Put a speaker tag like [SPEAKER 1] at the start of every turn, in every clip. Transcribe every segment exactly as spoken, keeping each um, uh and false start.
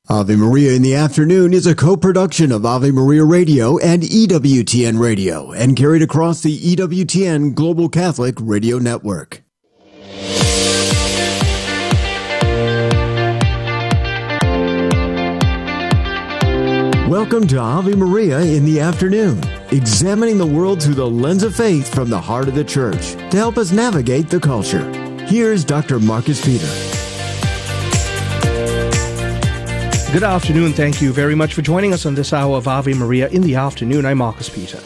[SPEAKER 1] Ave Maria in the Afternoon is a co-production of Ave Maria Radio and E W T N Radio and carried across the E W T N Global Catholic Radio Network. Welcome to Ave Maria in the Afternoon, examining the world through the lens of faith from the heart of the Church to help us navigate the culture. Here's Doctor Marcus Peter.
[SPEAKER 2] Good afternoon. Thank you very much for joining us on this hour of Ave Maria in the Afternoon. I'm Marcus Peter.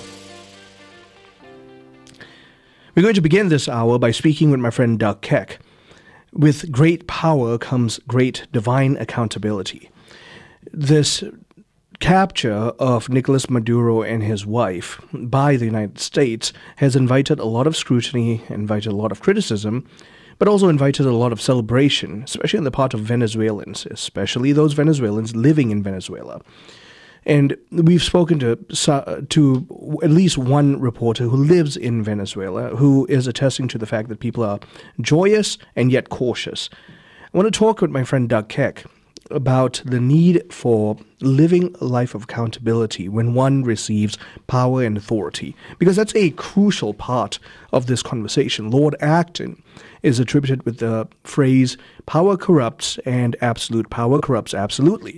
[SPEAKER 2] We're going to begin this hour by speaking with my friend Doug Keck. With great power comes great divine accountability. This capture of Nicolas Maduro and his wife by the United States has invited a lot of scrutiny, invited a lot of criticism, but also invited a lot of celebration, especially on the part of Venezuelans, especially those Venezuelans living in Venezuela. And we've spoken to to at least one reporter who lives in Venezuela who is attesting to the fact that people are joyous and yet cautious. I want to talk with my friend Doug Keck about the need for living a life of accountability when one receives power and authority, because that's a crucial part of this conversation. Lord Acton is attributed with the phrase, power corrupts and absolute power corrupts absolutely.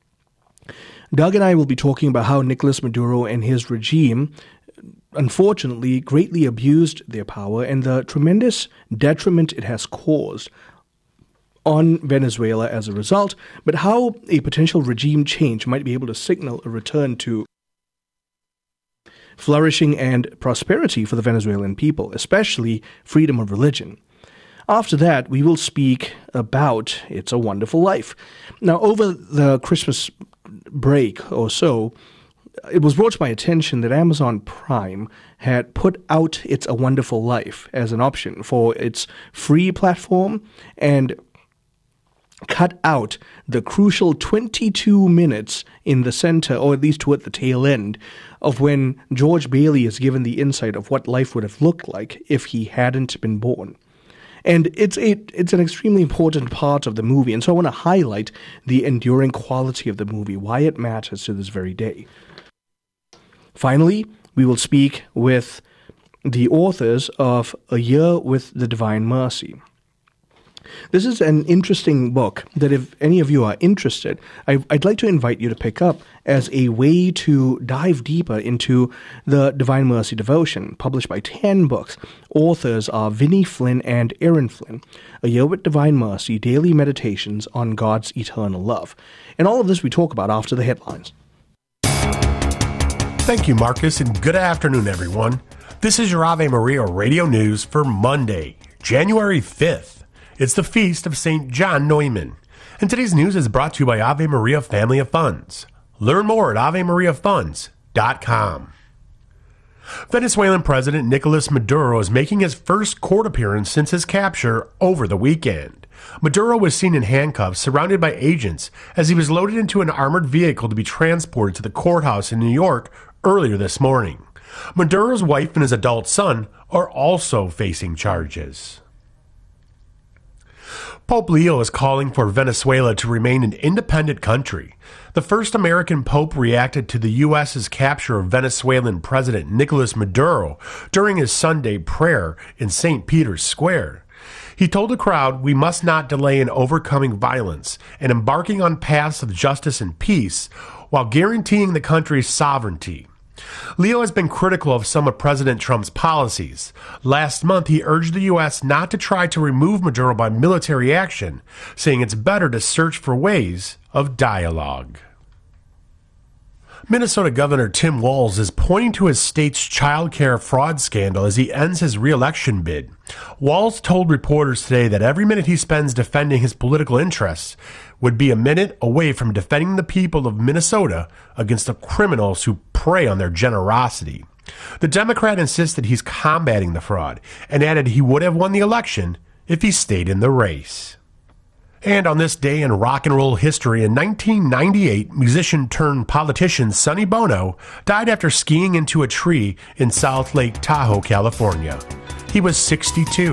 [SPEAKER 2] Doug and I will be talking about how Nicolas Maduro and his regime unfortunately greatly abused their power and the tremendous detriment it has caused on Venezuela as a result, but how a potential regime change might be able to signal a return to flourishing and prosperity for the Venezuelan people, especially freedom of religion. After that, we will speak about It's a Wonderful Life. Now, over the Christmas break or so, it was brought to my attention that Amazon Prime had put out It's a Wonderful Life as an option for its free platform and cut out the crucial twenty-two minutes in the center, or at least toward the tail end, of when George Bailey is given the insight of what life would have looked like if he hadn't been born. And it's a, it's an extremely important part of the movie, and so I want to highlight the enduring quality of the movie, why it matters to this very day. Finally, we will speak with the authors of A Year with the Divine Mercy. This is an interesting book that if any of you are interested, I, I'd like to invite you to pick up as a way to dive deeper into the Divine Mercy devotion, published by ten books. Authors are Vinnie Flynn and Aaron Flynn. A Year with Divine Mercy, Daily Meditations on God's Eternal Love. And all of this we talk about after the headlines.
[SPEAKER 3] Thank you, Marcus, and good afternoon, everyone. This is your Ave Maria Radio News for Monday, January fifth. It's the feast of Saint John Neumann, and today's news is brought to you by Ave Maria Family of Funds. Learn more at ave maria funds dot com. Venezuelan President Nicolas Maduro is making his first court appearance since his capture over the weekend. Maduro was seen in handcuffs surrounded by agents as he was loaded into an armored vehicle to be transported to the courthouse in New York earlier this morning. Maduro's wife and his adult son are also facing charges. Pope Leo is calling for Venezuela to remain an independent country. The first American pope reacted to the U S's capture of Venezuelan President Nicolas Maduro during his Sunday prayer in Saint Peter's Square. He told the crowd, "We must not delay in overcoming violence and embarking on paths of justice and peace while guaranteeing the country's sovereignty." Leo has been critical of some of President Trump's policies. Last month, he urged the U S not to try to remove Maduro by military action, saying it's better to search for ways of dialogue. Minnesota Governor Tim Walz is pointing to his state's child care fraud scandal as he ends his re-election bid. Walz told reporters today that every minute he spends defending his political interests would be a minute away from defending the people of Minnesota against the criminals who prey on their generosity. The Democrat insisted he's combating the fraud and added he would have won the election if he stayed in the race. And on this day in rock and roll history in nineteen ninety-eight, musician turned politician Sonny Bono died after skiing into a tree in South Lake Tahoe, California. He was sixty-two.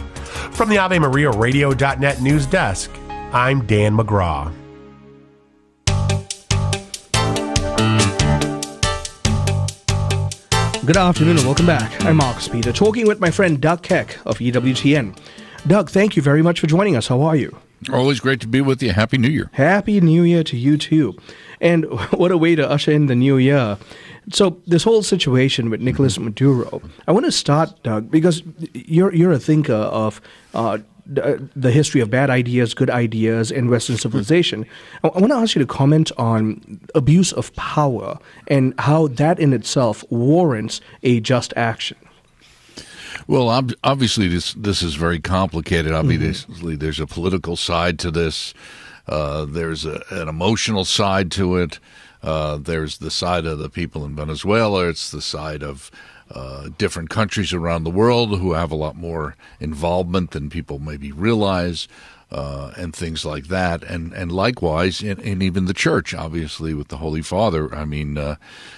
[SPEAKER 3] From the Ave Maria Radio dot net news desk, I'm Dan McGraw.
[SPEAKER 2] Good afternoon and welcome back. I'm Marcus Peter, talking with my friend Doug Keck of E W T N. Doug, thank you very much for joining us. How are you?
[SPEAKER 4] Always great to be with you. Happy New Year.
[SPEAKER 2] Happy New Year to you too. And what a way to usher in the new year. So this whole situation with Nicolas Maduro, I want to start, Doug, because you're you're a thinker of uh, the history of bad ideas, good ideas in Western civilization. I want to ask you to comment on abuse of power and how that in itself warrants a just action.
[SPEAKER 4] Well, ob- obviously, this this is very complicated. Obviously, mm-hmm. there's a political side to this. Uh, there's a, an emotional side to it. Uh, there's the side of the people in Venezuela. It's the side of uh, different countries around the world who have a lot more involvement than people maybe realize, uh, and things like that. And and likewise, in, in even the church, obviously, with the Holy Father. I mean, uh,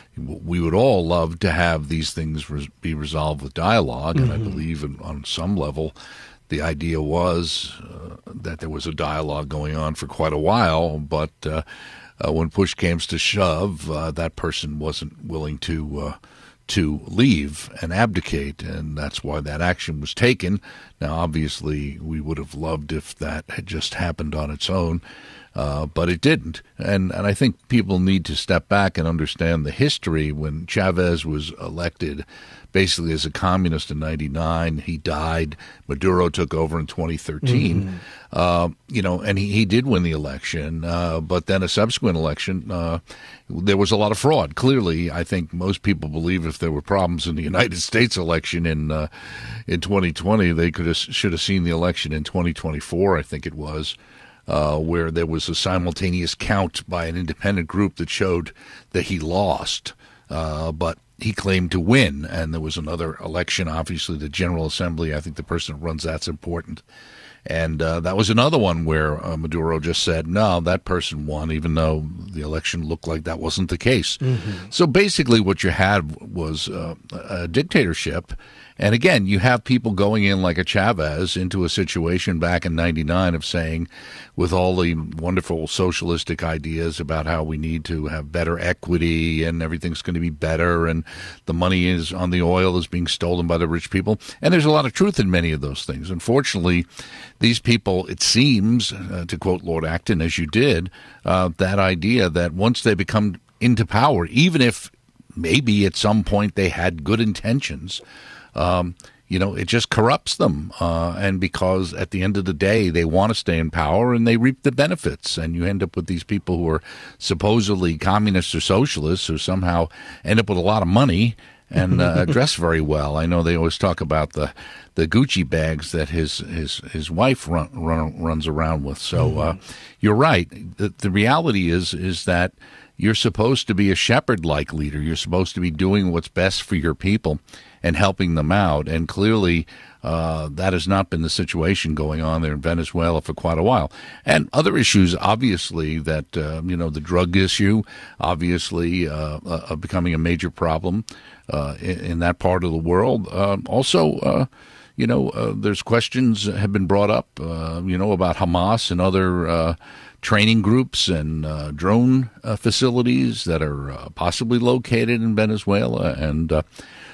[SPEAKER 4] we would all love to have these things res- be resolved with dialogue, and mm-hmm. I believe in, on some level the idea was uh, that there was a dialogue going on for quite a while, but uh, uh, when push came to shove, uh, that person wasn't willing to uh, to leave and abdicate, and that's why that action was taken. Now, obviously, we would have loved if that had just happened on its own. Uh, but it didn't. And and I think people need to step back and understand the history. When Chavez was elected basically as a communist in ninety-nine, he died. Maduro took over in twenty thirteen. Mm-hmm. Uh, you know, and he, he did win the election. Uh, but then a subsequent election, uh, there was a lot of fraud. Clearly, I think most people believe if there were problems in the United States election in uh, in twenty twenty, they could have, should have seen the election in twenty twenty-four, I think it was. Uh, where there was a simultaneous count by an independent group that showed that he lost, uh, but he claimed to win. And there was another election, obviously, the General Assembly. I think the person who runs that's important. And uh, that was another one where uh, Maduro just said, no, that person won, even though the election looked like that wasn't the case. Mm-hmm. So basically what you had was uh, a dictatorship. And again, you have people going in like a Chavez into a situation back in ninety-nine of saying, with all the wonderful socialistic ideas about how we need to have better equity and everything's going to be better and the money is on the oil is being stolen by the rich people. And there's a lot of truth in many of those things. Unfortunately, these people, it seems, uh, to quote Lord Acton, as you did, uh, that idea that once they become into power, even if maybe at some point they had good intentions, Um, you know, it just corrupts them. Uh, and because at the end of the day, they want to stay in power and they reap the benefits. And you end up with these people who are supposedly communists or socialists who somehow end up with a lot of money and uh, dress very well. I know they always talk about the, the Gucci bags that his his, his wife run, run, runs around with. So uh, you're right. The, the reality is is that you're supposed to be a shepherd-like leader. You're supposed to be doing what's best for your people and helping them out. And clearly, uh, that has not been the situation going on there in Venezuela for quite a while. And other issues, obviously, that, uh, you know, the drug issue, obviously, uh, uh, becoming a major problem uh, in, in that part of the world. Uh, also, uh, you know, uh, there's questions have been brought up, uh, you know, about Hamas and other uh, training groups and uh, drone uh, facilities that are uh, possibly located in Venezuela. And uh,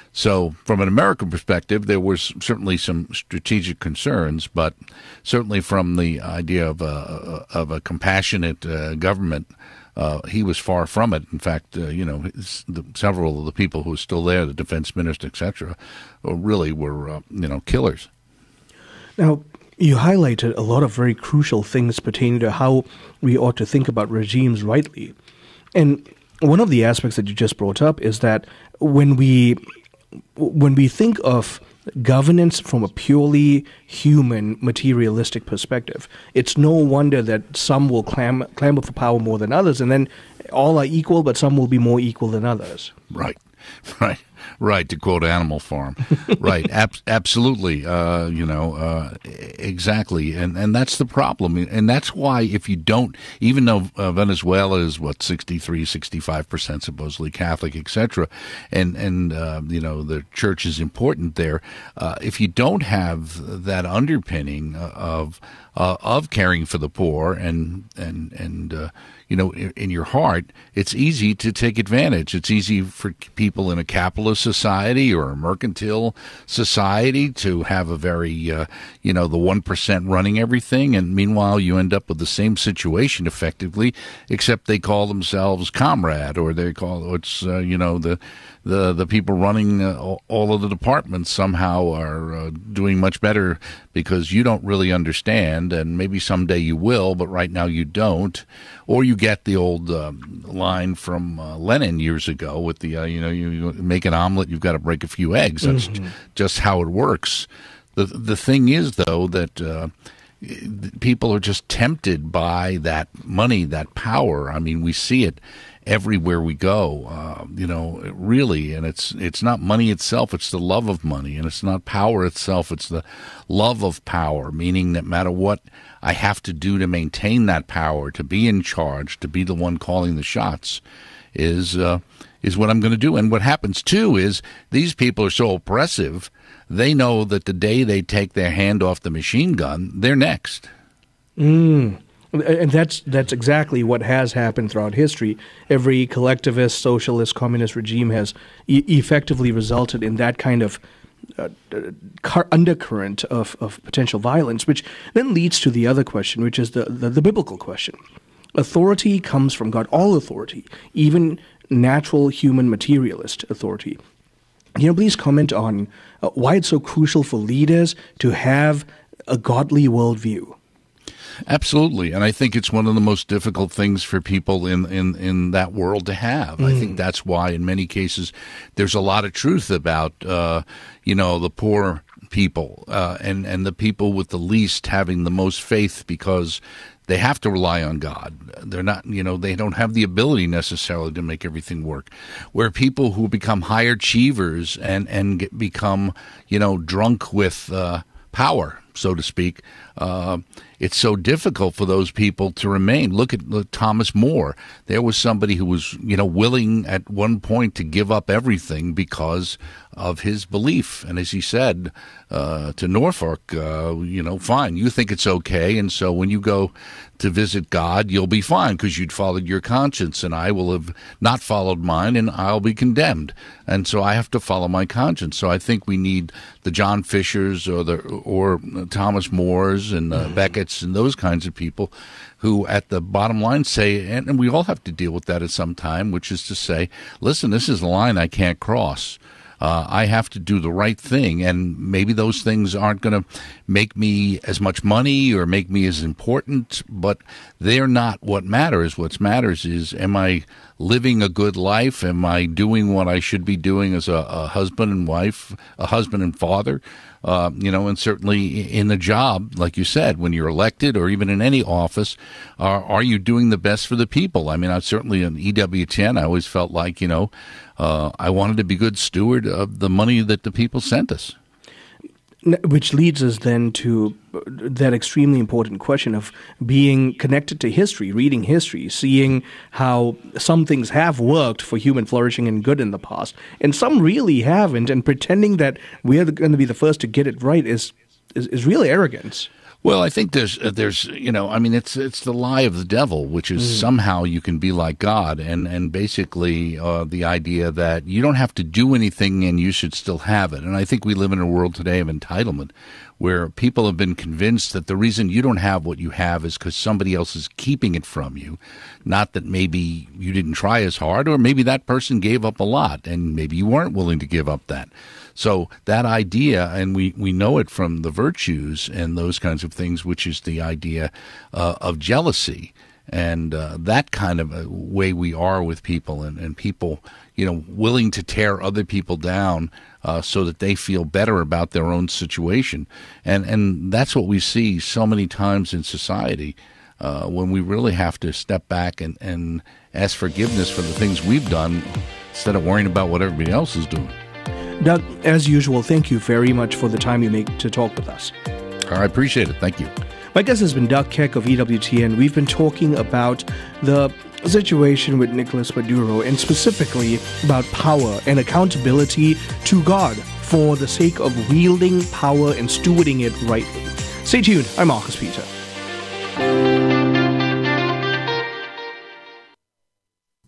[SPEAKER 4] so from an American perspective, there was certainly some strategic concerns, but certainly from the idea of a, of a compassionate uh, government, uh, he was far from it. In fact, uh, you know, his, the, several of the people who are still there, the defense minister, et cetera, really were, uh, you know, killers.
[SPEAKER 2] Now, you highlighted a lot of very crucial things pertaining to how we ought to think about regimes rightly. And one of the aspects that you just brought up is that when we when we think of governance from a purely human, materialistic perspective, it's no wonder that some will clam, clamor for power more than others, and then all are equal, but some will be more equal than others.
[SPEAKER 4] Right, right. Right, to quote Animal Farm. Right, ab- absolutely, uh, you know, uh, exactly. And and that's the problem. And that's why if you don't, even though uh, Venezuela is, what, sixty-three, sixty-five percent supposedly Catholic, et cetera, and, and uh, you know, the church is important there, uh, if you don't have that underpinning of uh, of caring for the poor and and and uh, you know, in, in your heart, it's easy to take advantage. It's easy for people in a capitalist society or a mercantile society to have a very, uh, you know, the one percent running everything. And meanwhile, you end up with the same situation effectively, except they call themselves comrade, or they call it's, uh, you know, the the the people running uh, all of the departments somehow are uh, doing much better because you don't really understand, and maybe someday you will, but right now you don't. Or you get the old um, line from uh, Lenin years ago with the, uh, you know, you, you make an omelet, you've got to break a few eggs. That's mm-hmm. just how it works. The the thing is, though, that uh, people are just tempted by that money, that power. I mean, we see it everywhere we go, uh, you know, really. And it's it's not money itself, it's the love of money. And it's not power itself, it's the love of power, meaning that no matter what I have to do to maintain that power, to be in charge, to be the one calling the shots, is uh, is what I'm going to do. And what happens, too, is these people are so oppressive, they know that the day they take their hand off the machine gun, they're next.
[SPEAKER 2] Mm. And that's that's exactly what has happened throughout history. Every collectivist, socialist, communist regime has e- effectively resulted in that kind of uh, car- undercurrent of, of potential violence, which then leads to the other question, which is the, the, the biblical question. Authority comes from God, all authority, even natural human materialist authority. Can you please comment on uh, why it's so crucial for leaders to have a godly worldview?
[SPEAKER 4] Absolutely, and I think it's one of the most difficult things for people in, in, in that world to have. Mm. I think that's why, in many cases, there's a lot of truth about, uh, you know, the poor people uh, and, and the people with the least having the most faith, because they have to rely on God. They're not, you know, they don't have the ability necessarily to make everything work. Where people who become high achievers and, and get, become, you know, drunk with uh, power, so to speak, uh, it's so difficult for those people to remain. Look at look, Thomas More. There was somebody who was, you know, willing at one point to give up everything because of his belief. And as he said uh, to Norfolk, uh, you know, fine, you think it's okay, and so when you go to visit God, you'll be fine because you'd followed your conscience, and I will have not followed mine, and I'll be condemned. And so I have to follow my conscience. So I think we need the John Fishers or the or Thomas Moores and uh, Beckett's and those kinds of people who at the bottom line say, and, and we all have to deal with that at some time, which is to say, listen, this is a line I can't cross. Uh, I have to do the right thing, and maybe those things aren't going to make me as much money or make me as important, but they're not what matters. What matters is, am I living a good life? Am I doing what I should be doing as a, a husband and wife, a husband and father? Uh, you know, and certainly in the job, like you said, when you're elected or even in any office, are, are you doing the best for the people? I mean, I certainly in E W T N, I always felt like, you know, uh, I wanted to be good steward of the money that the people sent us.
[SPEAKER 2] Which leads us then to that extremely important question of being connected to history, reading history, seeing how some things have worked for human flourishing and good in the past, and some really haven't, and pretending that we're going to be the first to get it right is is, is really arrogance.
[SPEAKER 4] Well, I think there's, uh, there's, you know, I mean, it's it's the lie of the devil, which is mm. somehow you can be like God, and and basically uh, the idea that you don't have to do anything and you should still have it. And I think we live in a world today of entitlement, where people have been convinced that the reason you don't have what you have is because somebody else is keeping it from you, not that maybe you didn't try as hard, or maybe that person gave up a lot, and maybe you weren't willing to give up that. So that idea, and we, we know it from the virtues and those kinds of things, which is the idea uh, of jealousy, and uh, that kind of a way we are with people, and, and people, you know, willing to tear other people down uh, so that they feel better about their own situation. And, and that's what we see so many times in society uh, when we really have to step back and, and ask forgiveness for the things we've done instead of worrying about what everybody else is doing.
[SPEAKER 2] Doug, as usual, thank you very much for the time you make to talk with us.
[SPEAKER 4] I appreciate it. Thank you.
[SPEAKER 2] My guest has been Doug Keck of E W T N. We've been talking about the situation with Nicolas Maduro, and specifically about power and accountability to God for the sake of wielding power and stewarding it rightly. Stay tuned. I'm Marcus Peter.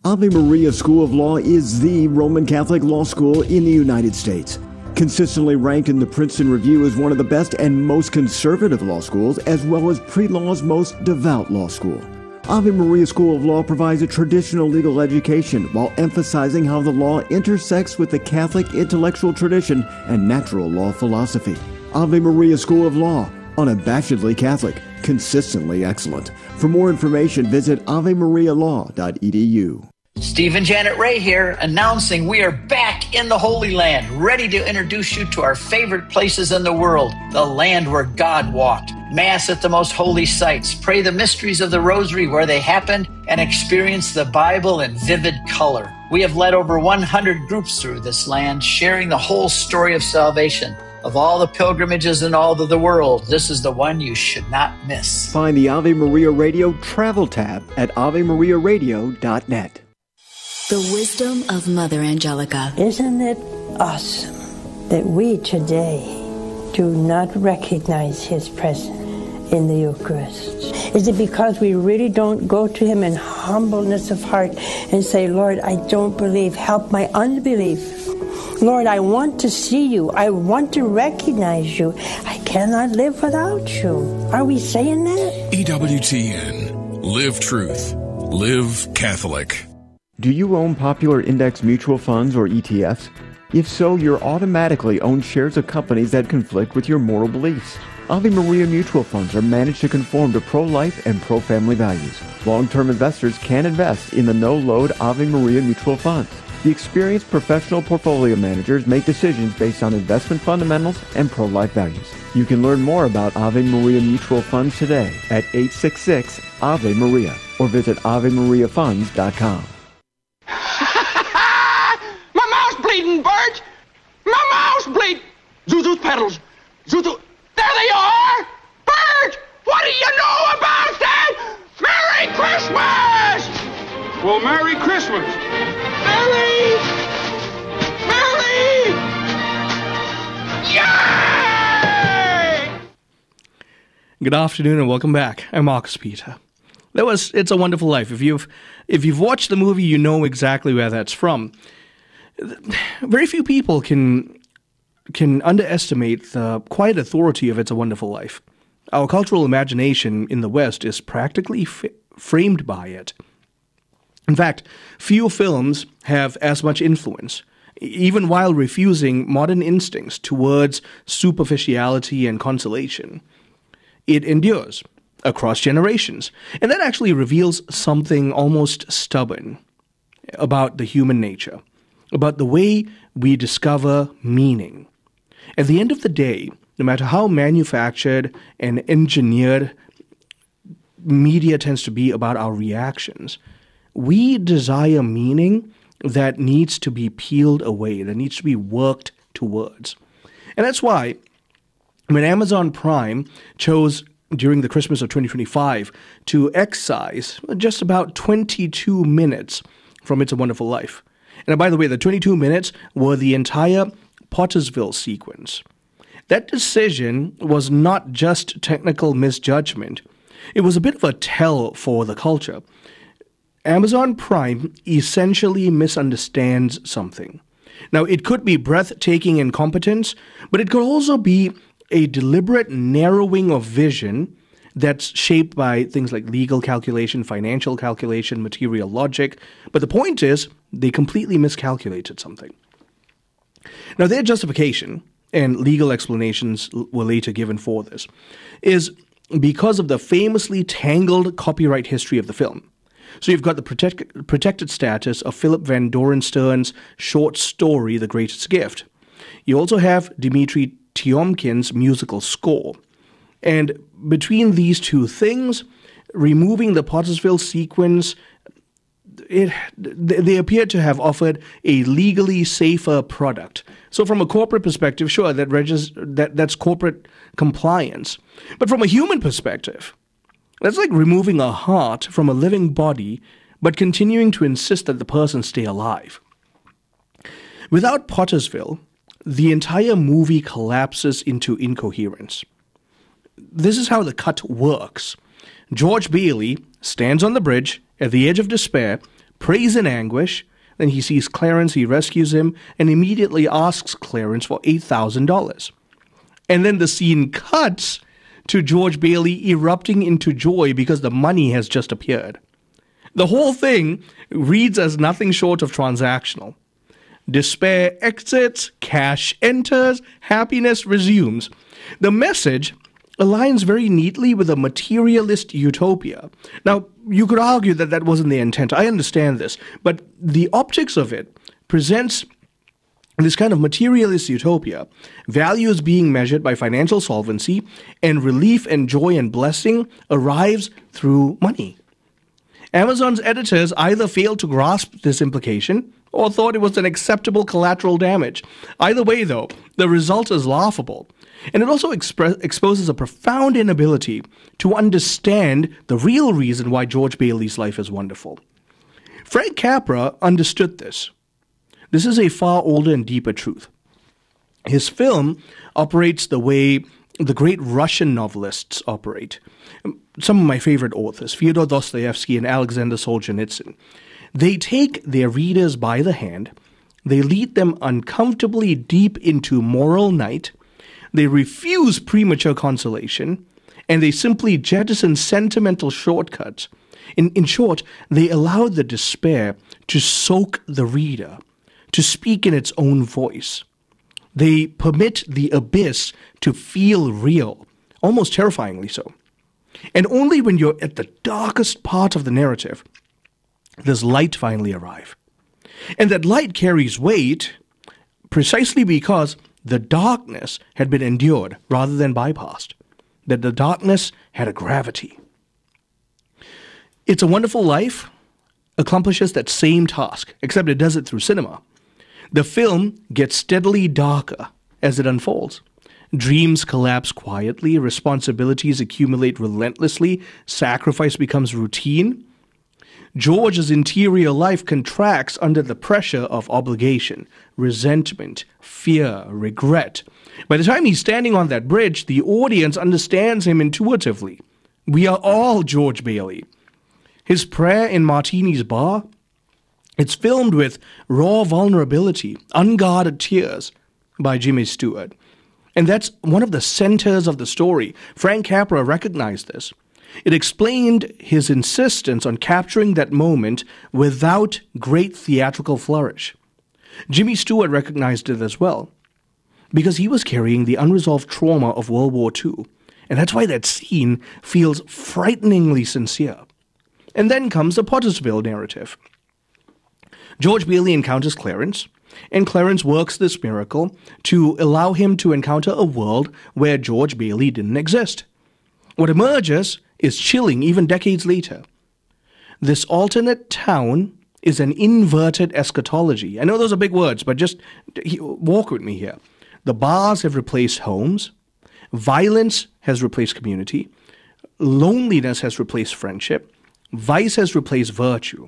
[SPEAKER 1] Ave Maria School of Law is the Roman Catholic law school in the United States. Consistently ranked in the Princeton Review as one of the best and most conservative law schools, as well as pre-law's most devout law school. Ave Maria School of Law provides a traditional legal education while emphasizing how the law intersects with the Catholic intellectual tradition and natural law philosophy. Ave Maria School of Law, unabashedly Catholic, consistently excellent. For more information, visit ave maria law dot e d u.
[SPEAKER 5] Steve and Janet Ray here, announcing we are back in the Holy Land, ready to introduce you to our favorite places in the world, the land where God walked. Mass at the most holy sites, pray the mysteries of the Rosary where they happened, and experience the Bible in vivid color. We have led over one hundred groups through this land, sharing the whole story of salvation. Of all the pilgrimages in all of the world, this is the one you should not miss.
[SPEAKER 1] Find the Ave Maria Radio travel tab at ave maria radio dot net.
[SPEAKER 6] The wisdom of Mother Angelica.
[SPEAKER 7] Isn't it awesome that we today do not recognize his presence in the Eucharist? Is it because we really don't go to him in humbleness of heart and say, Lord, I don't believe, help my unbelief. Lord, I want to see you. I want to recognize you. I cannot live without you. Are we saying that?
[SPEAKER 8] E W T N. Live truth. Live Catholic.
[SPEAKER 1] Do you own popular index mutual funds or E T Fs? If so, you're automatically own shares of companies that conflict with your moral beliefs. Ave Maria mutual funds are managed to conform to pro-life and pro-family values. Long-term investors can invest in the no-load Ave Maria mutual funds. The experienced professional portfolio managers make decisions based on investment fundamentals and pro-life values. You can learn more about Ave Maria mutual funds today at eight six six Ave Maria or visit ave maria funds dot com.
[SPEAKER 9] My mouth's bleeding, Bert! My mouth's bleeding! Zuzu's pedals! Zuzu... There they are! Bert! What do you know about that? Merry Christmas! Well, Merry Christmas! Merry! Merry! Yay!
[SPEAKER 2] Good afternoon and welcome back. I'm Marcus Peter. That was It's a Wonderful Life. If you've if you've watched the movie, you know exactly where that's from. Very few people can can underestimate the quiet authority of It's a Wonderful Life. Our cultural imagination in the West is practically f- framed by it. In fact, few films have as much influence, even while refusing modern instincts towards superficiality and consolation. It endures across generations, and that actually reveals something almost stubborn about the human nature, about the way we discover meaning. At the end of the day, no matter how manufactured and engineered media tends to be about our reactions, we desire meaning that needs to be peeled away, that needs to be worked towards. And that's why when Amazon Prime chose during the Christmas of twenty twenty-five to excise just about twenty-two minutes from It's a Wonderful Life. And by the way, the twenty-two minutes were the entire Pottersville sequence. That decision was not just technical misjudgment. It was a bit of a tell for the culture. Amazon Prime essentially misunderstands something. Now, it could be breathtaking incompetence, but it could also be a deliberate narrowing of vision that's shaped by things like legal calculation, financial calculation, material logic. But the point is, they completely miscalculated something. Now, their justification, and legal explanations were later given for this, is because of the famously tangled copyright history of the film. So you've got the protect, protected status of Philip Van Dorenstern's short story, The Greatest Gift. You also have Dmitri Tiomkin's musical score. And between these two things, removing the Pottersville sequence, it, they appear to have offered a legally safer product. So from a corporate perspective, sure, that, regis- that that's corporate compliance. But from a human perspective, that's like removing a heart from a living body, but continuing to insist that the person stay alive. Without Pottersville, the entire movie collapses into incoherence. This is how the cut works. George Bailey stands on the bridge at the edge of despair, prays in anguish. Then he sees Clarence, he rescues him, and immediately asks Clarence for eight thousand dollars. And then the scene cuts to George Bailey erupting into joy because the money has just appeared. The whole thing reads as nothing short of transactional. Despair exits, cash enters, happiness resumes. The message aligns very neatly with a materialist utopia. Now, you could argue that that wasn't the intent. I understand this. But the optics of it presents this kind of materialist utopia, values being measured by financial solvency, and relief and joy and blessing arrives through money. Amazon's editors either failed to grasp this implication or thought it was an acceptable collateral damage. Either way, though, the result is laughable. And it also expre- exposes a profound inability to understand the real reason why George Bailey's life is wonderful. Frank Capra understood this. This is a far older and deeper truth. His film operates the way the great Russian novelists operate. Some of my favorite authors, Fyodor Dostoevsky and Alexander Solzhenitsyn, they take their readers by the hand, they lead them uncomfortably deep into moral night, they refuse premature consolation, and they simply jettison sentimental shortcuts. In, in short, they allow the despair to soak the reader, to speak in its own voice. They permit the abyss to feel real, almost terrifyingly so. And only when you're at the darkest part of the narrative does light finally arrive. And that light carries weight precisely because the darkness had been endured rather than bypassed, that the darkness had a gravity. It's a Wonderful Life accomplishes that same task, except it does it through cinema. The film gets steadily darker as it unfolds. Dreams collapse quietly, responsibilities accumulate relentlessly, sacrifice becomes routine. George's interior life contracts under the pressure of obligation, resentment, fear, regret. By the time he's standing on that bridge, the audience understands him intuitively. We are all George Bailey. His prayer in Martini's bar, it's filmed with raw vulnerability, unguarded tears by Jimmy Stewart. And that's one of the centers of the story. Frank Capra recognized this. It explained his insistence on capturing that moment without great theatrical flourish. Jimmy Stewart recognized it as well, because he was carrying the unresolved trauma of World War Two. And that's why that scene feels frighteningly sincere. And then comes the Pottersville narrative. George Bailey encounters Clarence, and Clarence works this miracle to allow him to encounter a world where George Bailey didn't exist. What emerges is chilling even decades later. This alternate town is an inverted eschatology. I know those are big words, but just walk with me here. The bars have replaced homes. Violence has replaced community. Loneliness has replaced friendship. Vice has replaced virtue.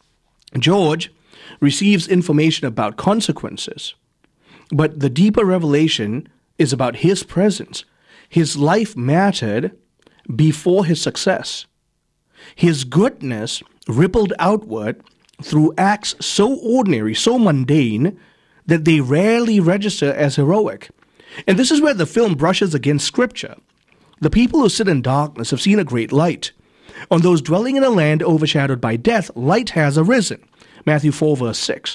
[SPEAKER 2] George receives information about consequences, but the deeper revelation is about his presence. His life mattered before his success. His goodness rippled outward through acts so ordinary, so mundane, that they rarely register as heroic. And this is where the film brushes against scripture. The people who sit in darkness have seen a great light. On those dwelling in a land overshadowed by death, light has arisen. Matthew four, verse six.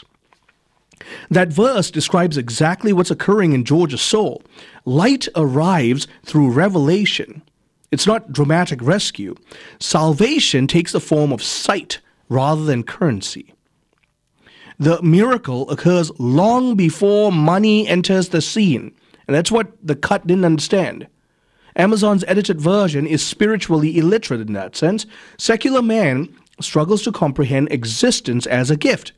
[SPEAKER 2] That verse describes exactly what's occurring in George's soul. Light arrives through revelation. It's not dramatic rescue. Salvation takes the form of sight rather than currency. The miracle occurs long before money enters the scene. And that's what the cut didn't understand. Amazon's edited version is spiritually illiterate in that sense. Secular man struggles to comprehend existence as a gift.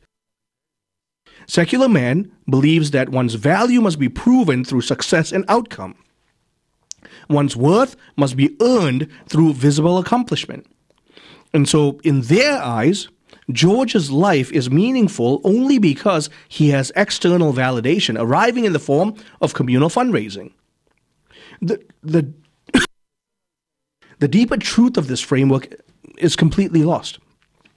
[SPEAKER 2] Secular man believes that one's value must be proven through success and outcome. One's worth must be earned through visible accomplishment. And so, in their eyes, George's life is meaningful only because he has external validation arriving in the form of communal fundraising. The, the, the deeper truth of this framework is completely lost.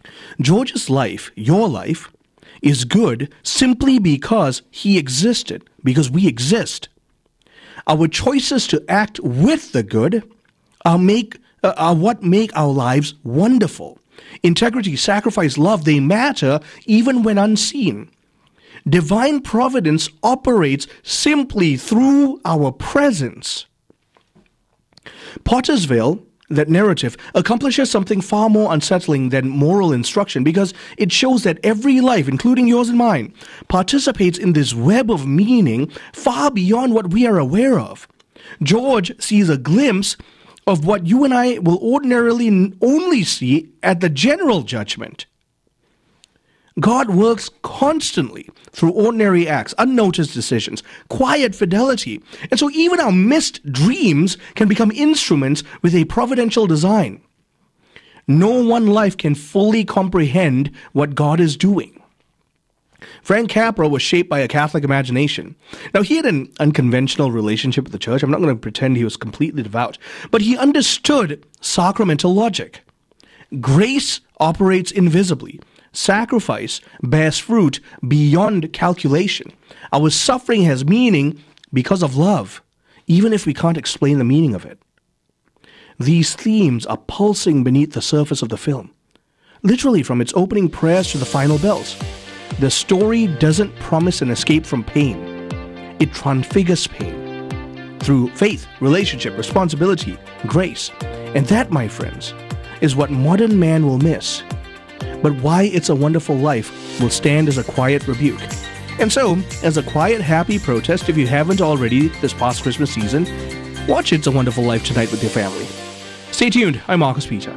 [SPEAKER 2] George's life, your life, is good simply because he existed, because we exist. Our choices to act with the good are, make, uh, are what make our lives wonderful. Integrity, sacrifice, love, they matter even when unseen. Divine providence operates simply through our presence. Pottersville, that narrative, accomplishes something far more unsettling than moral instruction because it shows that every life, including yours and mine, participates in this web of meaning far beyond what we are aware of. George sees a glimpse of what you and I will ordinarily only see at the general judgment. God works constantly through ordinary acts, unnoticed decisions, quiet fidelity. And so even our missed dreams can become instruments with a providential design. No one life can fully comprehend what God is doing. Frank Capra was shaped by a Catholic imagination. Now, he had an unconventional relationship with the church. I'm not going to pretend he was completely devout, but he understood sacramental logic. Grace operates invisibly. Sacrifice bears fruit beyond calculation. Our suffering has meaning because of love, even if we can't explain the meaning of it. These themes are pulsing beneath the surface of the film, literally from its opening prayers to the final bells. The story doesn't promise an escape from pain. It transfigures pain through faith, relationship, responsibility, grace. And that, my friends, is what modern man will miss. But why It's a Wonderful Life will stand as a quiet rebuke. And so, as a quiet, happy protest, if you haven't already this past Christmas season, watch It's a Wonderful Life tonight with your family. Stay tuned. I'm Marcus Peter.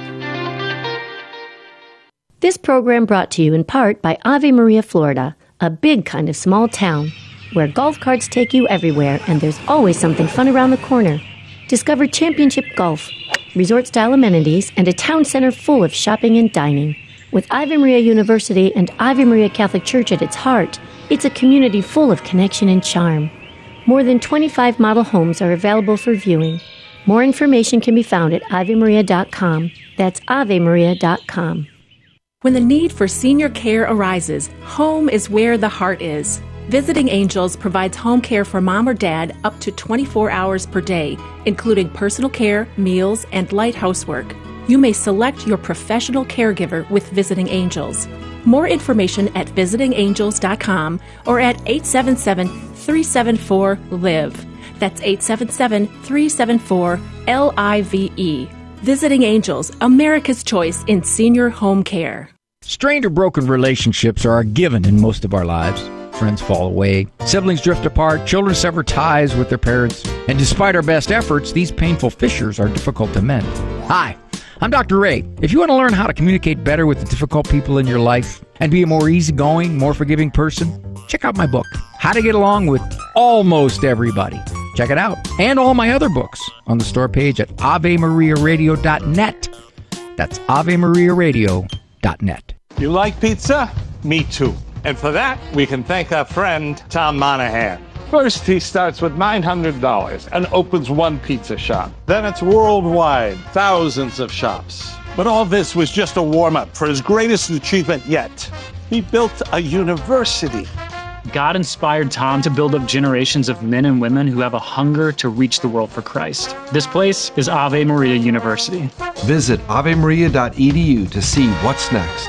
[SPEAKER 10] This program brought to you in part by Ave Maria, Florida, a big kind of small town where golf carts take you everywhere and there's always something fun around the corner. Discover championship golf, resort-style amenities, and a town center full of shopping and dining. With Ave Maria University and Ave Maria Catholic Church at its heart, it's a community full of connection and charm. More than twenty-five model homes are available for viewing. More information can be found at ave maria dot com. That's ave maria dot com.
[SPEAKER 11] When the need for senior care arises, home is where the heart is. Visiting Angels provides home care for mom or dad up to twenty-four hours per day, including personal care, meals, and light housework. You may select your professional caregiver with Visiting Angels. More information at visiting angels dot com or at eight seven seven, three seven four, L I V E. That's eight seven seven, three seven four, L I V E. Visiting Angels, America's choice in senior home care.
[SPEAKER 12] Strained or broken relationships are a given in most of our lives. Friends fall away, siblings drift apart, children sever ties with their parents, and despite our best efforts, these painful fissures are difficult to mend. Hi, I'm Doctor Ray. If you want to learn how to communicate better with the difficult people in your life and be a more easygoing, more forgiving person, check out my book, How to Get Along with Almost Everybody. Check it out, and all my other books on the store page at ave maria radio dot net. That's ave maria radio dot net.
[SPEAKER 13] You like pizza? Me too. And for that, we can thank our friend, Tom Monahan. First, he starts with nine hundred dollars and opens one pizza shop. Then it's worldwide, thousands of shops. But all this was just a warm-up for his greatest achievement yet. He built a university.
[SPEAKER 14] God inspired Tom to build up generations of men and women who have a hunger to reach the world for Christ. This place is Ave Maria University.
[SPEAKER 15] Visit ave maria dot e d u to see what's next.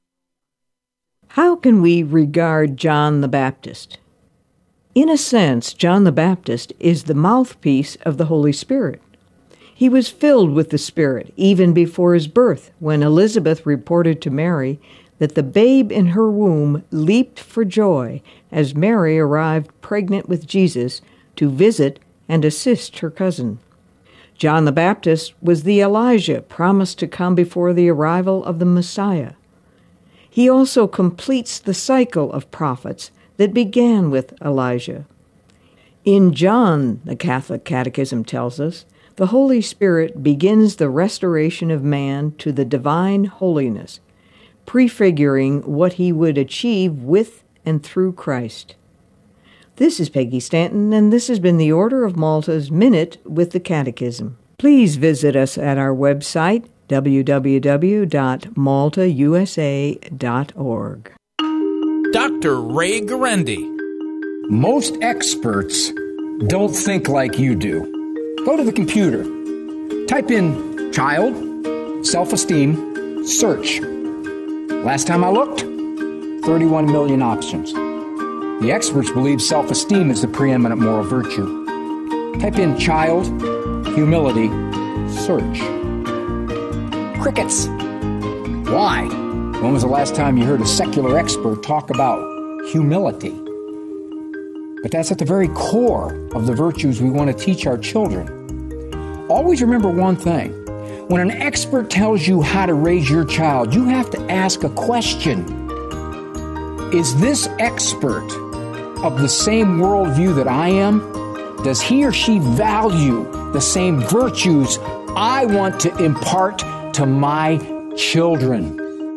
[SPEAKER 16] How can we regard John the Baptist? In a sense, John the Baptist is the mouthpiece of the Holy Spirit. He was filled with the Spirit even before his birth, when Elizabeth reported to Mary that the babe in her womb leaped for joy as Mary arrived pregnant with Jesus to visit and assist her cousin. John the Baptist was the Elijah promised to come before the arrival of the Messiah. He also completes the cycle of prophets that began with Elijah. In John, the Catholic Catechism tells us, the Holy Spirit begins the restoration of man to the divine holiness, prefiguring what he would achieve with and through Christ. This is Peggy Stanton, and this has been the Order of Malta's Minute with the Catechism. Please visit us at our website, w w w dot malta u s a dot org.
[SPEAKER 17] Doctor Ray Guarendi.
[SPEAKER 18] Most experts don't think like you do. Go to the computer. Type in child, self-esteem, search. Last time I looked, thirty-one million options. The experts believe self-esteem is the preeminent moral virtue. Type in child, humility, search. Crickets. Why? When was the last time you heard a secular expert talk about humility? But that's at the very core of the virtues we want to teach our children. Always remember one thing. When an expert tells you how to raise your child, you have to ask a question. Is this expert of the same worldview that I am? Does he or she value the same virtues I want to impart to my children?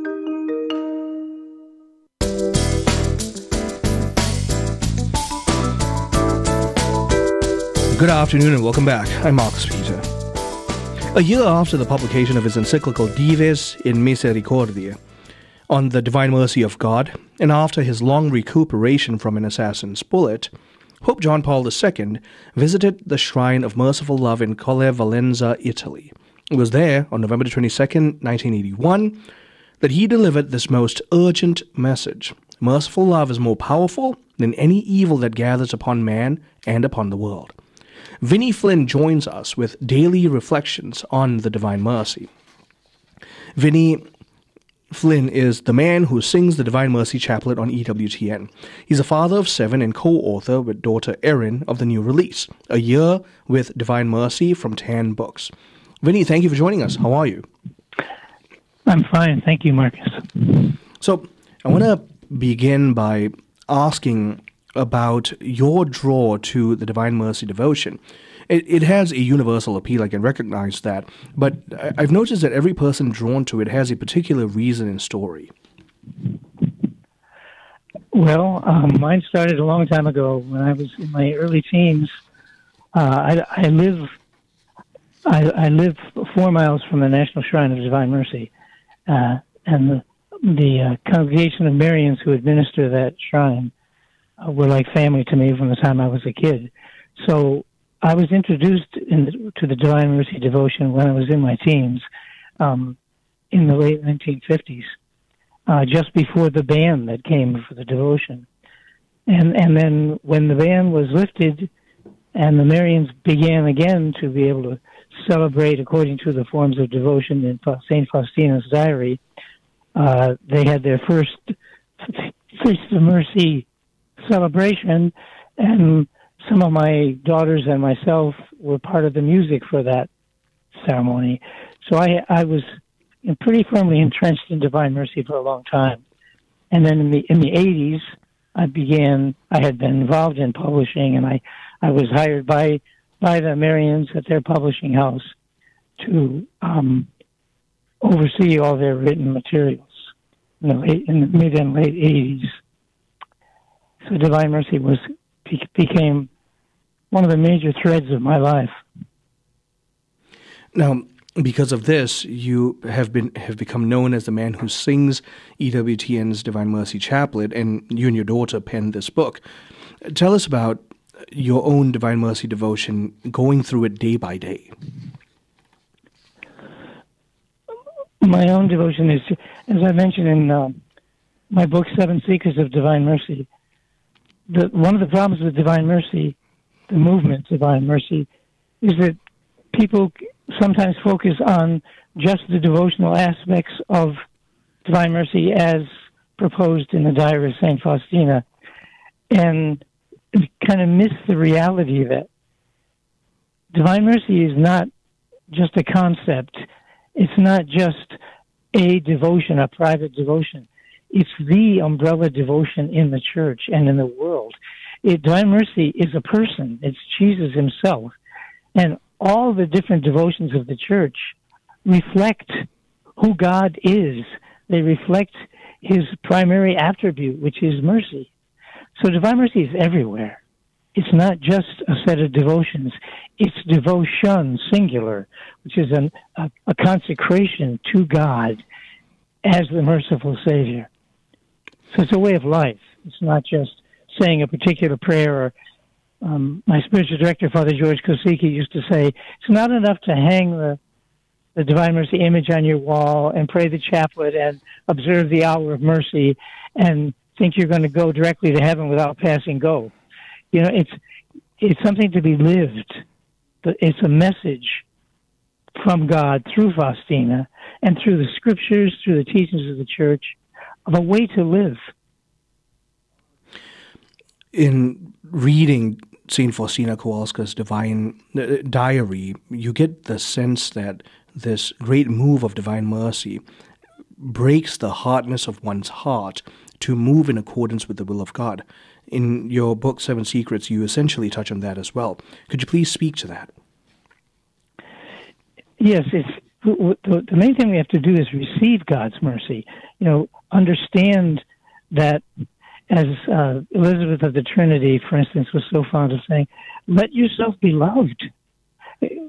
[SPEAKER 2] Good afternoon and welcome back. I'm Marcus Peter. A year after the publication of his encyclical Dives in Misericordia on the divine mercy of God, and after his long recuperation from an assassin's bullet, Pope John Paul the Second visited the Shrine of Merciful Love in Colle Valenza, Italy. It was there, on November twenty-second, nineteen eighty-one, that he delivered this most urgent message. Merciful love is more powerful than any evil that gathers upon man and upon the world. Vinnie Flynn joins us with daily reflections on the Divine Mercy. Vinnie Flynn is the man who sings the Divine Mercy Chaplet on E W T N. He's a father of seven and co-author with daughter Erin of the new release, A Year with Divine Mercy from Tan Books. Vinnie, thank you for joining us. How are you?
[SPEAKER 19] I'm fine. Thank you, Marcus.
[SPEAKER 2] So I want to begin by asking about your draw to the Divine Mercy devotion. It, it has a universal appeal, I can recognize that, but I've noticed that every person drawn to it has a particular reason and story.
[SPEAKER 19] Well, um, mine started a long time ago when I was in my early teens. Uh, I, I live I, I live four miles from the National Shrine of Divine Mercy, uh, and the, the uh, Congregation of Marians who administer that shrine Uh, were like family to me from the time I was a kid. So I was introduced in the, to the Divine Mercy devotion when I was in my teens, um, in the late nineteen fifties, uh, just before the ban that came for the devotion. And and then when the ban was lifted and the Marians began again to be able to celebrate according to the forms of devotion in Saint Faustina's diary, uh, they had their first Feast of Mercy celebration, and some of my daughters and myself were part of the music for that ceremony. So I, I was pretty firmly entrenched in Divine Mercy for a long time. And then in the in the eighties, I began. I had been involved in publishing, and I, I was hired by by the Marians at their publishing house to um, oversee all their written materials in the, late, in the mid and late eighties. So Divine Mercy was became one of the major threads of my life.
[SPEAKER 2] Now, because of this, you have been have become known as the man who sings E W T N's Divine Mercy Chaplet, and you and your daughter penned this book. Tell us about your own Divine Mercy devotion, going through it day by day.
[SPEAKER 19] My own devotion is, as I mentioned in uh, my book, Seven Seekers of Divine Mercy, The, one of the problems with Divine Mercy, the movement Divine Mercy, is that people sometimes focus on just the devotional aspects of Divine Mercy as proposed in the Diary of Saint Faustina, and kind of miss the reality that Divine Mercy is not just a concept. It's not just a devotion, a private devotion. It's the umbrella devotion in the church and in the world. It, Divine Mercy is a person. It's Jesus himself. And all the different devotions of the church reflect who God is. They reflect his primary attribute, which is mercy. So Divine Mercy is everywhere. it's not just a set of devotions. It's devotion, singular, which is an, a, a consecration to God as the merciful Savior. So it's a way of life. It's not just saying a particular prayer. Or um, my spiritual director, Father George Kosicki, used to say, it's not enough to hang the, the Divine Mercy image on your wall and pray the chaplet and observe the hour of mercy and think you're going to go directly to heaven without passing go. You know, it's it's something to be lived. It's a message from God through Faustina and through the scriptures, through the teachings of the church, of a way to live.
[SPEAKER 2] In reading Saint Faustina Kowalska's divine uh, diary, you get the sense that this great move of divine mercy breaks the hardness of one's heart to move in accordance with the will of God. In your book, Seven Secrets, you essentially touch on that as well. Could you please speak to that?
[SPEAKER 19] Yes, it's the, the main thing we have to do is receive God's mercy. You know, understand that, as uh, Elizabeth of the Trinity, for instance, was so fond of saying, let yourself be loved. In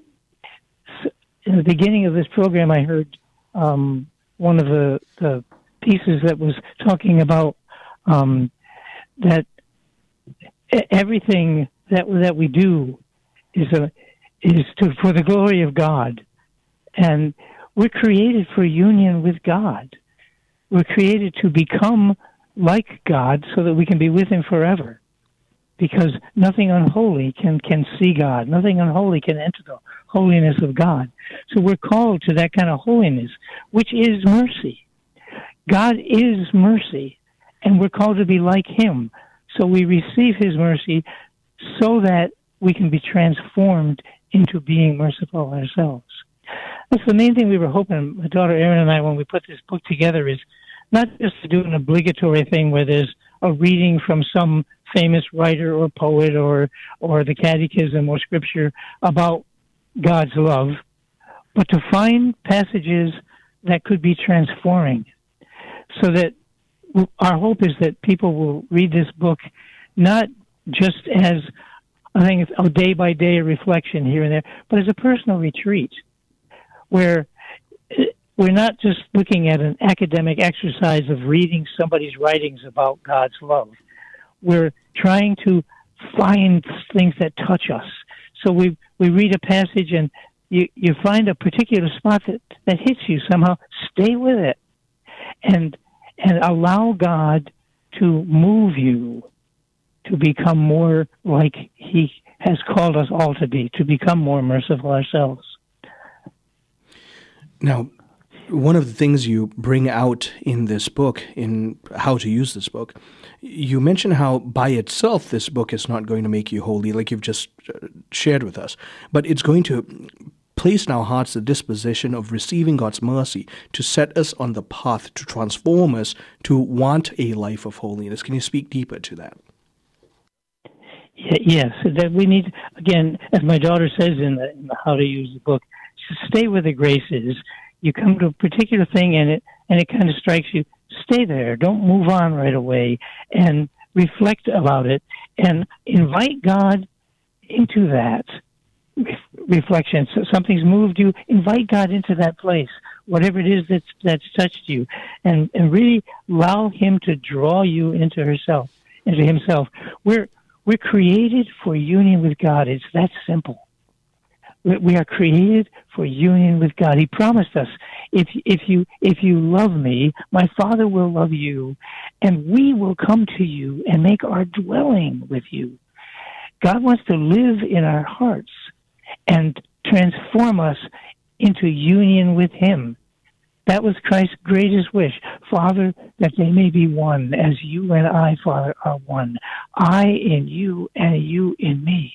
[SPEAKER 19] the beginning of this program, I heard um, one of the, the pieces that was talking about um, that everything that that we do is a is to for the glory of God, and we're created for union with God. We're created to become like God so that we can be with Him forever. Because nothing unholy can can see God. Nothing unholy can enter the holiness of God. So we're called to that kind of holiness, which is mercy. God is mercy, and we're called to be like Him. So we receive His mercy so that we can be transformed into being merciful ourselves. That's the main thing we were hoping, my daughter Erin and I, when we put this book together, is not just to do an obligatory thing where there's a reading from some famous writer or poet or or the catechism or scripture about God's love, but to find passages that could be transforming, so that our hope is that people will read this book not just as, I think, a day-by-day reflection here and there, but as a personal retreat, where we're not just looking at an academic exercise of reading somebody's writings about God's love. We're trying to find things that touch us. So we we read a passage and you, you find a particular spot that, that hits you somehow. Stay with it and and allow God to move you to become more like He has called us all to be, to become more merciful ourselves.
[SPEAKER 2] Now, one of the things you bring out in this book, in how to use this book, you mention how by itself this book is not going to make you holy, like you've just shared with us, but it's going to place in our hearts the disposition of receiving God's mercy to set us on the path to transform us to want a life of holiness. Can you speak deeper to that?
[SPEAKER 19] Yes, that we need, again, as my daughter says in the, in the How to Use the book, stay where the grace is. You come to a particular thing and it and it kind of strikes you. Stay there. Don't move on right away, and reflect about it and invite God into that re- reflection. So something's moved you. Invite God into that place, whatever it is that's that's touched you, and and really allow Him to draw you into herself, into Himself. We're we're created for union with God. It's that simple. We are created for union with God. He promised us, if if you if you love me, my Father will love you, and we will come to you and make our dwelling with you. God wants to live in our hearts and transform us into union with Him. That was Christ's greatest wish. Father, that they may be one, as you and I, Father, are one. I in you and you in me.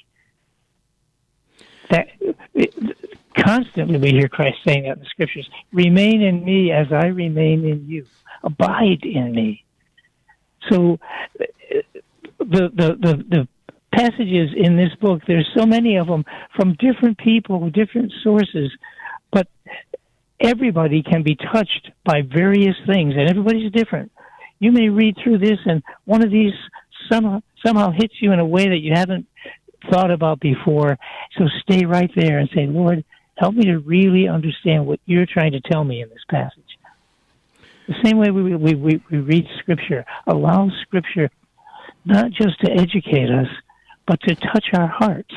[SPEAKER 19] That constantly we hear Christ saying that in the scriptures. Remain in me as I remain in you. Abide in me. So the the the, the passages in this book, there's so many of them from different people, different sources, but everybody can be touched by various things, and everybody's different. You may read through this, and one of these somehow somehow hits you in a way that you haven't thought about before. So stay right there and say, Lord, help me to really understand what you're trying to tell me in this passage. The same way we we we, we read Scripture, allow Scripture not just to educate us, but to touch our hearts.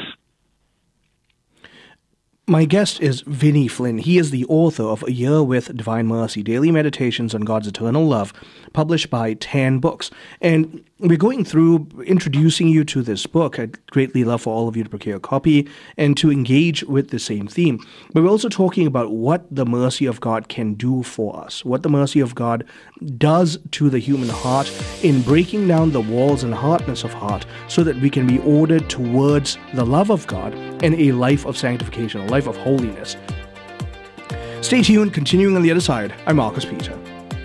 [SPEAKER 2] My guest is Vinny Flynn. He is the author of A Year with Divine Mercy, Daily Meditations on God's Eternal Love, published by Tan Books. And we're going through introducing you to this book. I'd greatly love for all of you to procure a copy and to engage with the same theme. But we're also talking about what the mercy of God can do for us, what the mercy of God does to the human heart in breaking down the walls and hardness of heart so that we can be ordered towards the love of God and a life of sanctification, a life of holiness. Stay tuned. Continuing on the other side, I'm Marcus Peter.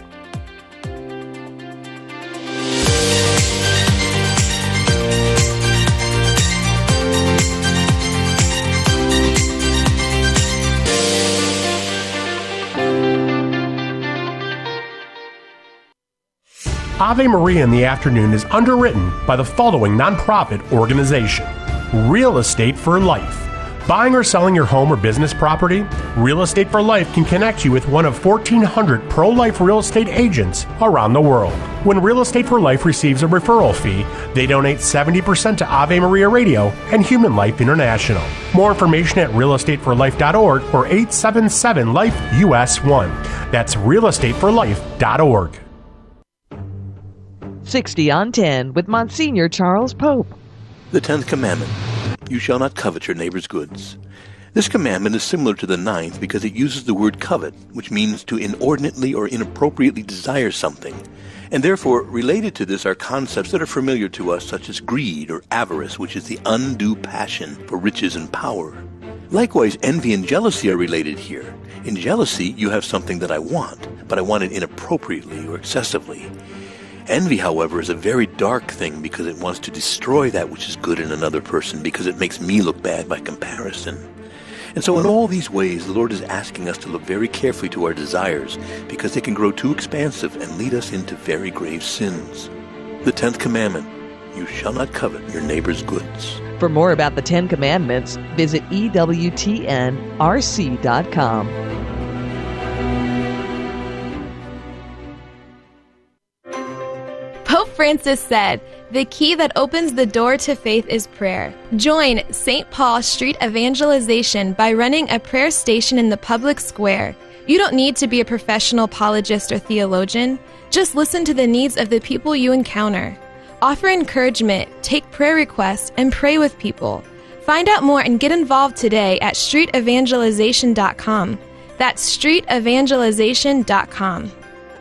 [SPEAKER 3] Ave Maria in the Afternoon is underwritten by the following nonprofit organization: Real Estate for Life. Buying or selling your home or business property? Real Estate for Life can connect you with one of fourteen hundred pro-life real estate agents around the world. When Real Estate for Life receives a referral fee, they donate seventy percent to Ave Maria Radio and Human Life International. More information at real estate for life dot org or eight seven seven life U S one. That's real estate for life dot org.
[SPEAKER 20] sixty on ten with Monsignor Charles Pope.
[SPEAKER 21] The tenth commandment: you shall not covet your neighbor's goods. This commandment is similar to the ninth because it uses the word covet, which means to inordinately or inappropriately desire something. And therefore, related to this are concepts that are familiar to us, such as greed or avarice, which is the undue passion for riches and power. Likewise, envy and jealousy are related here. In jealousy, you have something that I want, but I want it inappropriately or excessively. Envy, however, is a very dark thing because it wants to destroy that which is good in another person because it makes me look bad by comparison. And so in all these ways, the Lord is asking us to look very carefully to our desires because they can grow too expansive and lead us into very grave sins. The tenth commandment: you shall not covet your neighbor's goods.
[SPEAKER 20] For more about the Ten Commandments, visit E W T N R C dot com.
[SPEAKER 22] Pope Francis said, "The key that opens the door to faith is prayer." Join Saint Paul Street Evangelization by running a prayer station in the public square. You don't need to be a professional apologist or theologian. Just listen to the needs of the people you encounter. Offer encouragement, take prayer requests, and pray with people. Find out more and get involved today at street evangelization dot com. That's street evangelization dot com.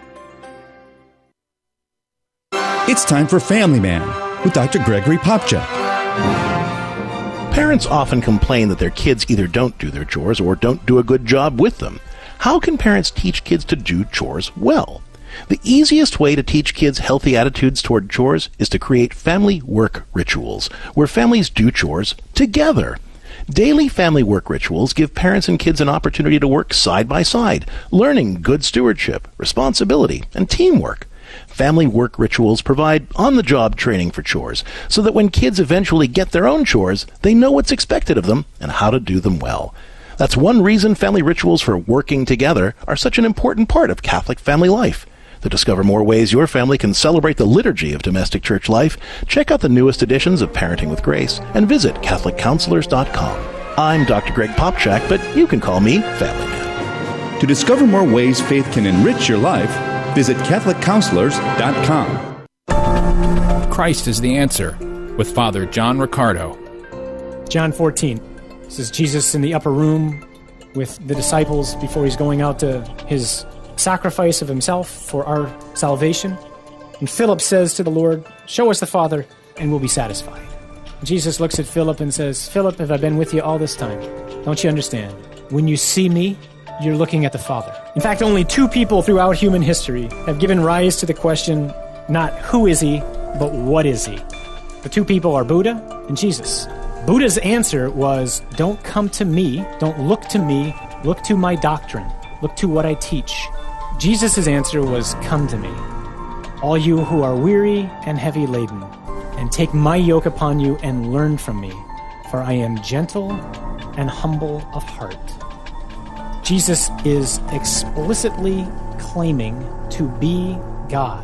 [SPEAKER 23] It's time for Family Man with Doctor Gregory Popcak.
[SPEAKER 24] Parents often complain that their kids either don't do their chores or don't do a good job with them. How can parents teach kids to do chores well? The easiest way to teach kids healthy attitudes toward chores is to create family work rituals, where families do chores together. Daily family work rituals give parents and kids an opportunity to work side by side, learning good stewardship, responsibility, and teamwork. Family work rituals provide on-the-job training for chores, so that when kids eventually get their own chores, they know what's expected of them and how to do them well. That's one reason family rituals for working together are such an important part of Catholic family life. To discover more ways your family can celebrate the liturgy of domestic church life, check out the newest editions of Parenting with Grace and visit catholic counselors dot com. I'm Doctor Greg Popcak, but you can call me Family Man.
[SPEAKER 23] To discover more ways faith can enrich your life, visit catholic counselors dot com.
[SPEAKER 17] Christ is the answer with Father John Riccardo.
[SPEAKER 25] John fourteen. This is Jesus in the upper room with the disciples before he's going out to his sacrifice of himself for our salvation. And Philip says to the Lord, "Show us the Father and we'll be satisfied." Jesus looks at Philip and says, "Philip, have I been with you all this time? Don't you understand? When you see me, you're looking at the Father." In fact, only two people throughout human history have given rise to the question, not who is he, but what is he? The two people are Buddha and Jesus. Buddha's answer was, don't come to me, don't look to me, look to my doctrine, look to what I teach. Jesus' answer was, come to me, all you who are weary and heavy laden, and take my yoke upon you and learn from me, for I am gentle and humble of heart. Jesus is explicitly claiming to be God.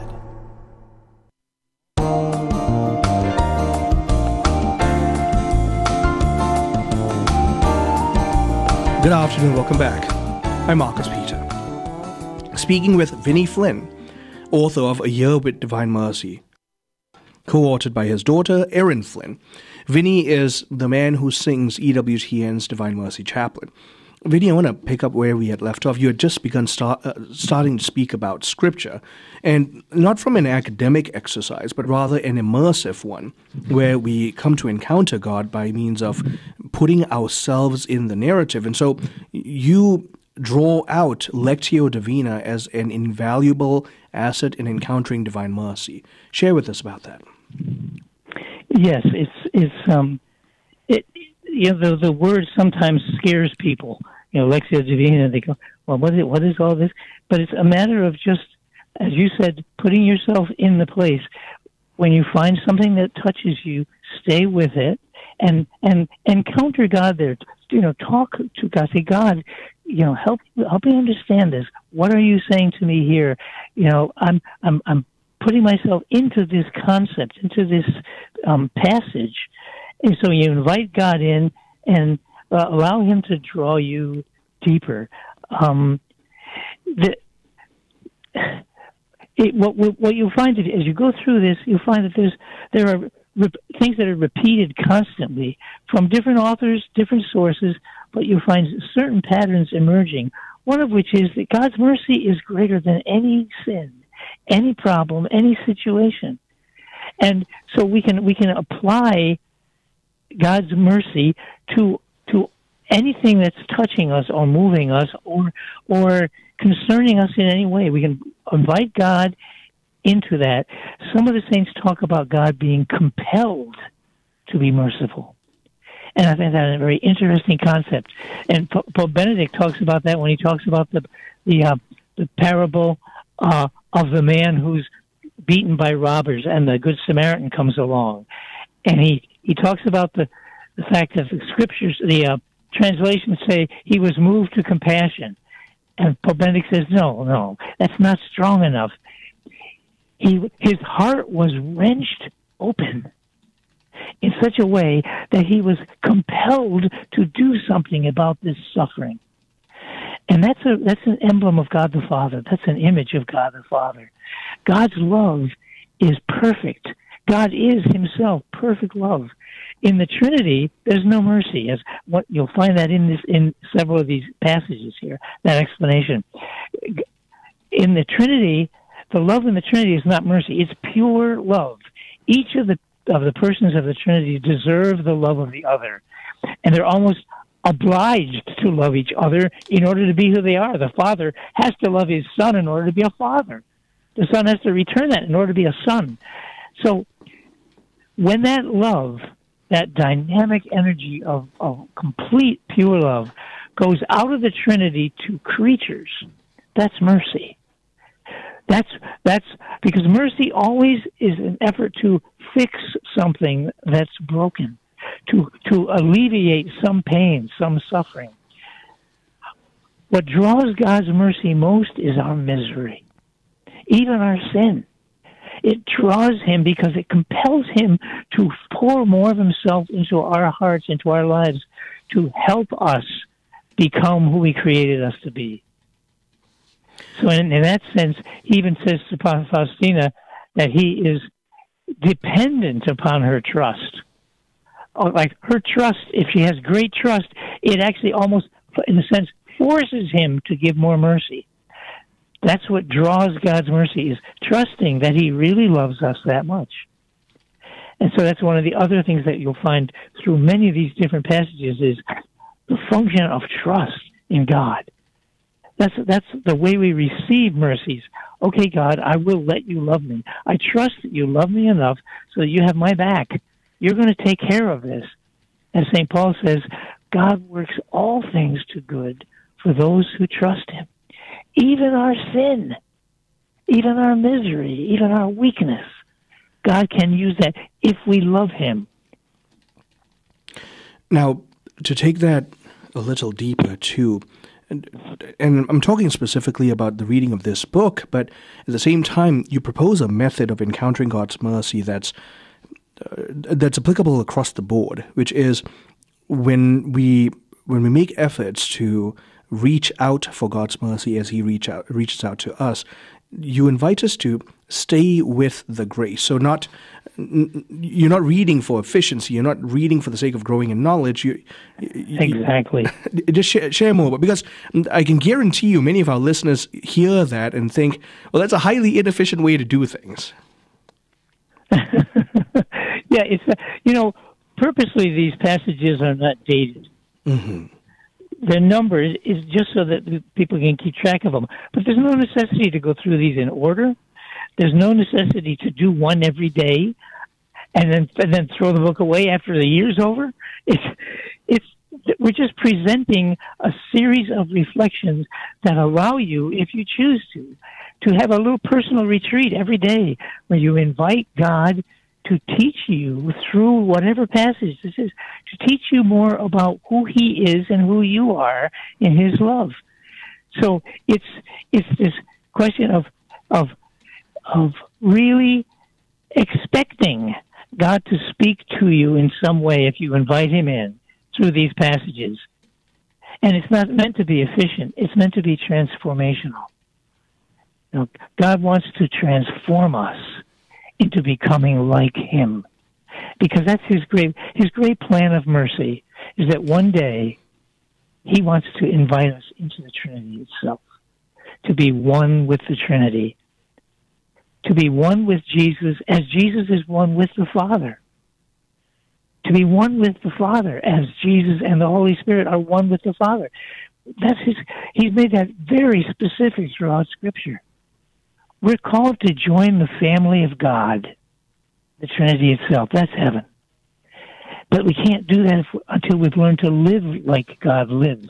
[SPEAKER 2] Good afternoon, welcome back. I'm Marcus Peter. Speaking with Vinnie Flynn, author of A Year with Divine Mercy, co-authored by his daughter, Erin Flynn. Vinnie is the man who sings E W T N's Divine Mercy Chaplet. Vinnie, I want to pick up where we had left off. You had just begun start, uh, starting to speak about Scripture, and not from an academic exercise, but rather an immersive one, where we come to encounter God by means of putting ourselves in the narrative. And so you draw out Lectio Divina as an invaluable asset in encountering divine mercy. Share with us about that.
[SPEAKER 19] Yes, it's it's um, it you know the the word sometimes scares people. You know, Lectio Divina. They go, well, what is it? What is all this? But it's a matter of just, as you said, putting yourself in the place. When you find something that touches you, stay with it and and encounter God there. You know, talk to God. Say, God, you know, help help me understand this. What are you saying to me here? You know, I'm I'm I'm putting myself into this concept, into this um, passage, and so you invite God in and uh, allow Him to draw you deeper. Um, the, it, what what you'll find is, as you go through this, you'll find that there's there are rep- things that are repeated constantly from different authors, different sources, but you'll find certain patterns emerging. One of which is that God's mercy is greater than any sin, any problem, any situation. And so we can we can apply God's mercy to to anything that's touching us or moving us or or concerning us in any way. We can invite God into that. Some of the saints talk about God being compelled to be merciful. And I think that's a very interesting concept. And Pope Benedict talks about that when he talks about the the, uh, the parable uh, of the man who's beaten by robbers and the Good Samaritan comes along. And he, he talks about the, the fact that the scriptures, the uh, translations say he was moved to compassion. And Pope Benedict says, no, no, that's not strong enough. He, his heart was wrenched open in such a way that he was compelled to do something about this suffering. And that's a that's an emblem of God the Father. That's an image of God the Father. God's love is perfect. God is himself perfect love. In the Trinity, there's no mercy. As what you'll find that in this in several of these passages here, that explanation. In the Trinity, the love in the Trinity is not mercy. It's pure love. Each of the of the persons of the Trinity deserve the love of the other. And they're almost obliged to love each other in order to be who they are. The Father has to love his Son in order to be a father. The Son has to return that in order to be a son. So when that love, that dynamic energy of, of complete pure love goes out of the Trinity to creatures, that's mercy. That's that's because mercy always is an effort to fix something that's broken, to to alleviate some pain, some suffering. What draws God's mercy most is our misery, even our sin. It draws him because it compels him to pour more of himself into our hearts, into our lives, to help us become who he created us to be. So in, in that sense, he even says to Faustina that he is dependent upon her trust. Oh, like her trust, if she has great trust, it actually almost, in a sense, forces him to give more mercy. That's what draws God's mercy, is trusting that he really loves us that much. And so that's one of the other things that you'll find through many of these different passages is the function of trust in God. That's that's the way we receive mercies. Okay, God, I will let you love me. I trust that you love me enough so that you have my back. You're going to take care of this. As Saint Paul says, God works all things to good for those who trust him. Even our sin, even our misery, even our weakness, God can use that if we love him.
[SPEAKER 2] Now, to take that a little deeper, too, and, and I'm talking specifically about the reading of this book, but at the same time, you propose a method of encountering God's mercy that's uh, that's applicable across the board, which is when we when we make efforts to reach out for God's mercy as He reach out reaches out to us, you invite us to stay with the grace. So not you're not reading for efficiency. You're not reading for the sake of growing in knowledge. You, you
[SPEAKER 19] exactly.
[SPEAKER 2] Just share, share more, but because I can guarantee you, many of our listeners hear that and think, "Well, that's a highly inefficient way to do things."
[SPEAKER 19] Yeah, it's you know, purposely these passages are not dated.
[SPEAKER 2] Mm-hmm.
[SPEAKER 19] The number is just so that people can keep track of them. But there's no necessity to go through these in order. There's no necessity to do one every day and then and then throw the book away after the year's over. It's it's we're just presenting a series of reflections that allow you, if you choose to, to have a little personal retreat every day where you invite God to teach you through whatever passage this is, to teach you more about who He is and who you are in His love. So it's it's this question of of of really expecting God to speak to you in some way if you invite Him in through these passages. And it's not meant to be efficient. It's meant to be transformational. You know, God wants to transform us into becoming like Him, because that's His great His great plan of mercy is that one day He wants to invite us into the Trinity itself, to be one with the Trinity, to be one with Jesus as Jesus is one with the Father, to be one with the Father as Jesus and the Holy Spirit are one with the Father. That's His. He's made that very specific throughout Scripture. We're called to join the family of God, the Trinity itself. That's heaven. But we can't do that if, until we've learned to live like God lives.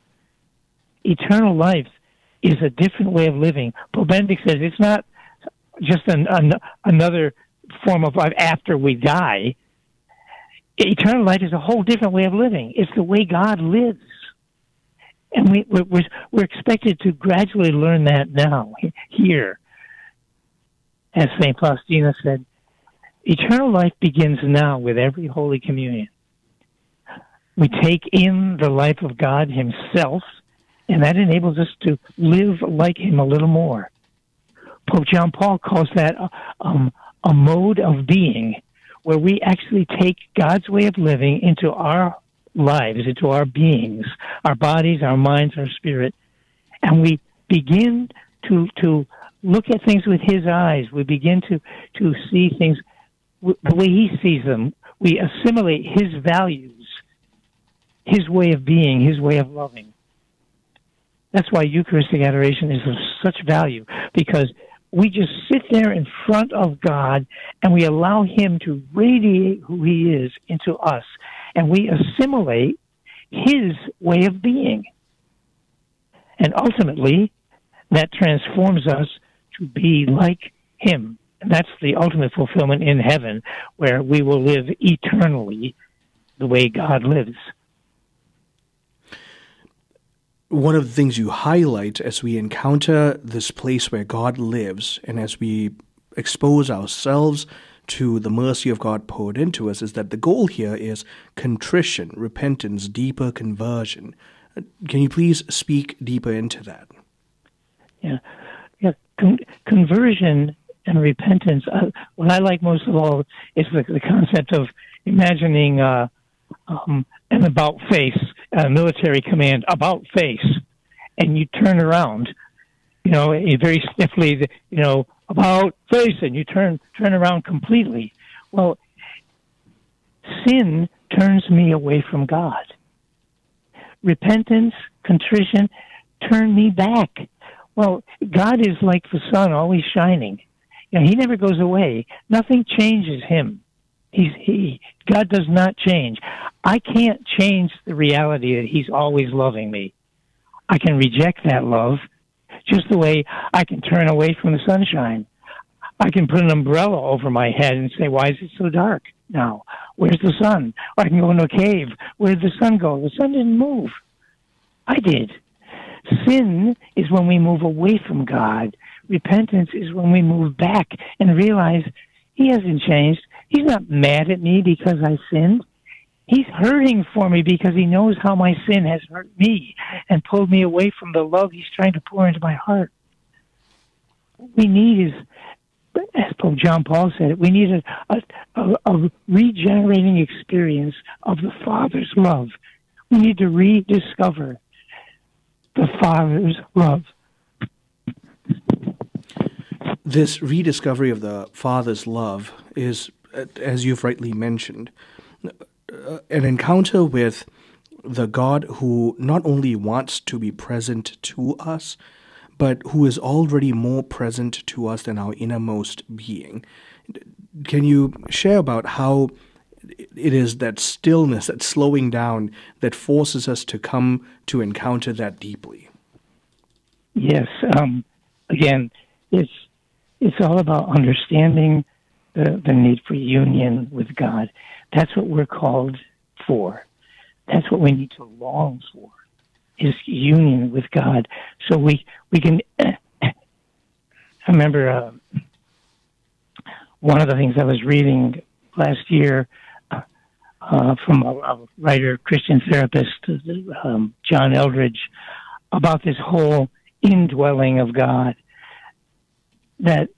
[SPEAKER 19] Eternal life is a different way of living. Pope Benedict says it's not just an, an, another form of life after we die. Eternal life is a whole different way of living. It's the way God lives. And we, we're, we're expected to gradually learn that now, here. As Saint Faustina said, eternal life begins now with every Holy Communion. We take in the life of God Himself, and that enables us to live like Him a little more. Pope John Paul calls that a, um, a mode of being, where we actually take God's way of living into our lives, into our beings, our bodies, our minds, our spirit, and we begin to to look at things with His eyes. We begin to, to see things w- the way He sees them. We assimilate His values, His way of being, His way of loving. That's why Eucharistic adoration is of such value, because we just sit there in front of God and we allow Him to radiate who He is into us, and we assimilate His way of being. And ultimately, that transforms us to be like Him. And that's the ultimate fulfillment in heaven, where we will live eternally the way God lives.
[SPEAKER 2] One of the things you highlight as we encounter this place where God lives, and as we expose ourselves to the mercy of God poured into us, is that the goal here is contrition, repentance, deeper conversion. Can you please speak deeper into that?
[SPEAKER 19] Yeah. Yeah, Con- conversion and repentance. Uh, what I like most of all is the, the concept of imagining uh, um, an about face, a military command, about face, and you turn around, you know, very stiffly, you know, about face, and you turn turn around completely. Well, sin turns me away from God. Repentance, contrition, turn me back. Well, God is like the sun, always shining. You know, He never goes away. Nothing changes Him. He's He. God does not change. I can't change the reality that He's always loving me. I can reject that love, just the way I can turn away from the sunshine. I can put an umbrella over my head and say, why is it so dark now? Where's the sun? Or I can go into a cave. Where did the sun go? The sun didn't move. I did. Sin is when we move away from God. Repentance is when we move back and realize he hasn't changed. He's not mad at me because I sinned. He's hurting for me because he knows how my sin has hurt me and pulled me away from the love he's trying to pour into my heart. What we need is, as Pope John Paul said, we need a, a, a, a regenerating experience of the Father's love. We need to rediscover the Father's love.
[SPEAKER 2] This rediscovery of the Father's love is, as you've rightly mentioned, an encounter with the God who not only wants to be present to us, but who is already more present to us than our innermost being. Can you share about how it is that stillness, that slowing down, that forces us to come to encounter that deeply?
[SPEAKER 19] Yes. Um, again, it's it's all about understanding the, the need for union with God. That's what we're called for. That's what we need to long for, is union with God. So we, we can... I remember uh, one of the things I was reading last year uh, from a, a writer, Christian therapist, um, John Eldridge, about this whole indwelling of God, that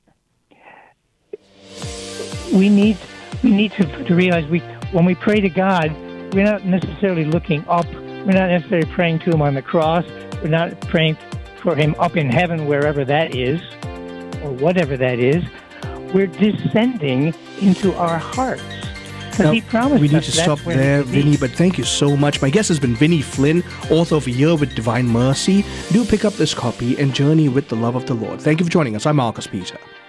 [SPEAKER 19] we need we need to, to realize we when we pray to God, we're not necessarily looking up. We're not necessarily praying to him on the cross. We're not praying for him up in heaven, wherever that is, or whatever that is. We're descending into our hearts.
[SPEAKER 2] Now,
[SPEAKER 19] he promised
[SPEAKER 2] we need
[SPEAKER 19] us
[SPEAKER 2] to
[SPEAKER 19] that's
[SPEAKER 2] stop
[SPEAKER 19] where
[SPEAKER 2] there,
[SPEAKER 19] we
[SPEAKER 2] Vinny, but thank you so much. My guest has been Vinny Flynn, author of A Year with Divine Mercy. Do pick up this copy and journey with the love of the Lord. Thank you for joining us. I'm Marcus Peter.